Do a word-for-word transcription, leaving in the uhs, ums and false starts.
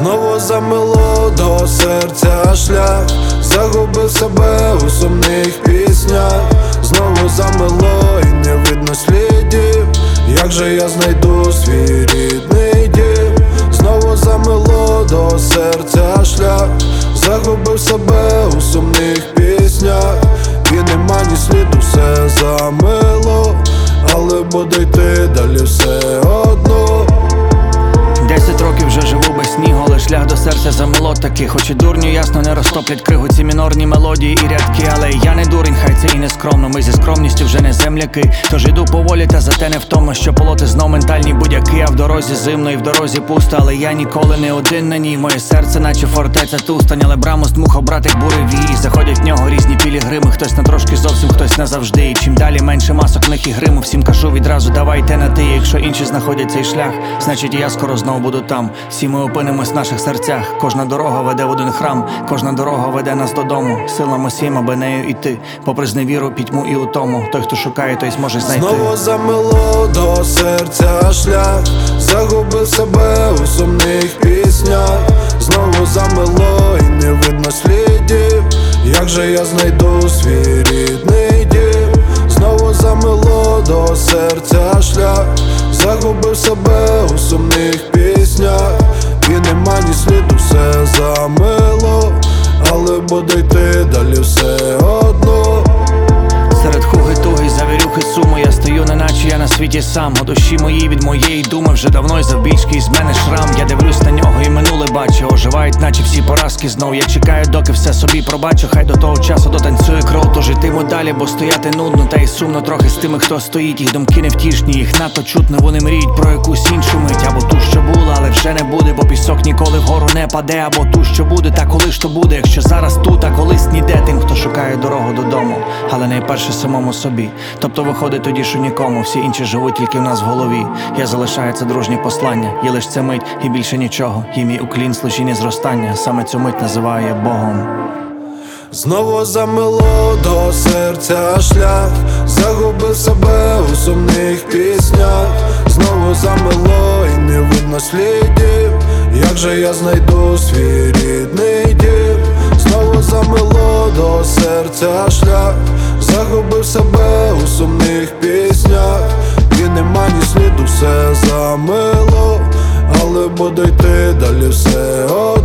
Знову замело до серця шлях, загубив себе у сумних піснях. Знову замело і не видно слідів, як же я знайду свій рідний дім. Знову замело до серця шлях, загубив себе у сумних піснях. І нема ні сліду, все замило, але буде йти далі все одно. Десять років вже живу без снігу, але шлях до серця замело таки. Хоч і дурню ясно не розтоплять кригу ці мінорні мелодії і рядки. Але я не дурень, хай це і не скромно, ми зі скромністю вже не земляки. Тож іду поволі, та зате не втомно, що полоти знов ментальні будь-які. А в дорозі зимно і в дорозі пусто, але я ніколи не один на ній. Моє серце наче фортеця Тустань, але браму стмухав братик буревій. Заходять в нього різні пілігрими, хтось на трошки зовсім, хтось назавжди. І чим далі менше масок них і гриму, всім кажу відразу давайте на ти. Якщо інші знаходять цей шлях, значить і я скоро знову буду там. Всі ми опинимось в наших серцях. Кожна дорога веде в один храм, кожна дорога веде нас додому. Силами всім, аби нею іти, попри зневіру, пітьму і утому. Той, хто шукає, той зможе знайти. Знову замело до серця шлях, загубив себе у сумних піснях. Знову замело і не видно слідів, як же я знайду свій рідний дім. Знову замело до серця шлях, загубив себе у сумних піснях. І нема ні сліду, все замило, але буде йти далі все одно. Серед хуги туги, завірюхи суму, я стою, неначе я на світі сам. У душі моїй від моєї думи вже давно й завбільшки із мене шрам. Я дивлюсь на нього і минуле бачу, оживають наче всі поразки знов. Я чекаю, доки все собі пробачу, хай до того часу дотанцює кров. Тож йтиму далі, бо стояти нудно, та й сумно трохи з тими, хто стоїть. Їх думки невтішні, їх надто чутно, вони мріють про якусь іншу мить. Або ту, що була, але вже не буде, бо пісок ніколи вгору не паде. Або ту, що буде, та коли ж то буде, якщо зараз тут, а колись ніде. Тим, хто шукає дорогу додому, але найперше самому собі. Тобто виходить тоді, що нікому, всі інші живуть тільки в нас в голові. Я залишаю це дружнє послання, є лиш ця мить і більше нічого. І мій уклін служіння зростання, саме цю мить називаю я Богом. Знову замело до серця шлях, загубив себе у сумних піснях. Знову замело і не видно слідів, як же я знайду свій рідний дім. Знову замело до серця шлях, загубив себе у сумних піснях. І нема ні сліду, все замило, але буде йти далі все одно.